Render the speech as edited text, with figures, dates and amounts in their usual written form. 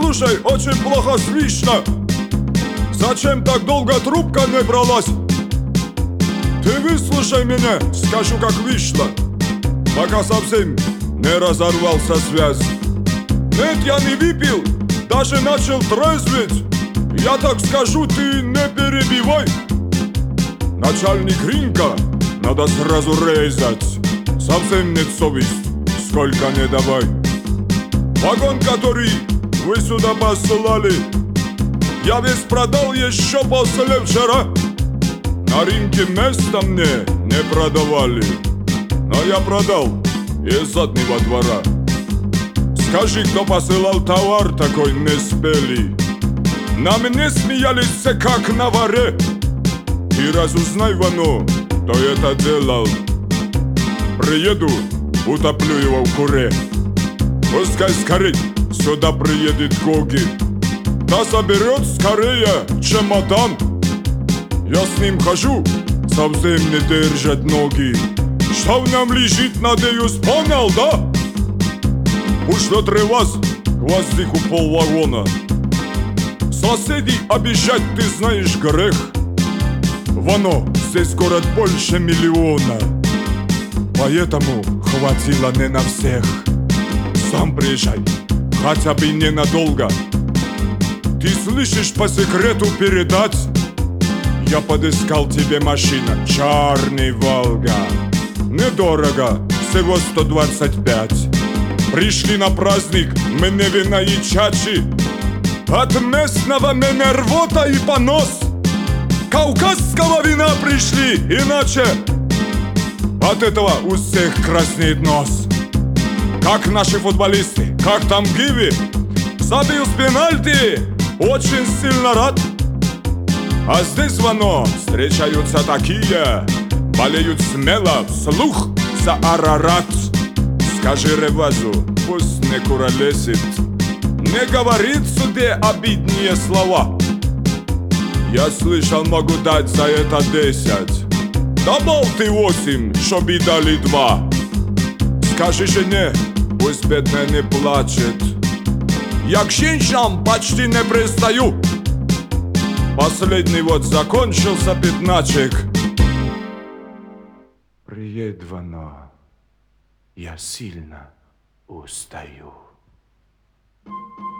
Слушай, очень плохо слышно. Зачем так долго трубка не бралась? Ты выслушай меня, скажу как вышло, пока совсем не разорвался связь. Нет, я не выпил, даже начал трезветь. Я так скажу, ты не перебивай. Начальник рынка надо сразу резать. Совсем нет совесть, сколько не давай. Вагон, который вы сюда посылали, я весь продал еще после вчера. На рынке места мне не продавали, но я продал из заднего двора. Скажи, кто посылал товар такой не спели. На мне смеялись все как на воре. И разузнай, Вано, кто это делал. Приеду, утоплю его в куре. Пускай скорей сюда приедет Гоги. Да соберет скорее чемодан. Я с ним хожу, совсем не держат ноги. Что в нем лежит, надеюсь, понял, да? Ушло 3 вас, гвоздику полвагона. Соседей обижать, ты знаешь, грех. Вано, здесь город больше 1 миллиона, поэтому хватило не на всех. Сам приезжай, хотя бы ненадолго. Ты слышишь, по секрету передать? Я подыскал тебе машина, черный Волга. Недорого, всего 125. Пришли на праздник, мне вина и чачи. От местного меня рвота и понос. Кавказского вина пришли, иначе от этого у всех краснеет нос. Как наши футболисты, как там Гиви забил с пенальти, очень сильно рад. А здесь, Вано, встречаются такие, болеют смело вслух за Арарат. Скажи Ревазу, пусть не куролесит, не говорит в суде обидные слова. Я слышал, могу дать за это 10. Добавь ты 8, чтоб и дали 2. Скажи жене, пусть бедная не плачет. Я к женщинам почти не пристаю. Последний вот закончился пятначек. Приедь, Вано, я сильно устаю.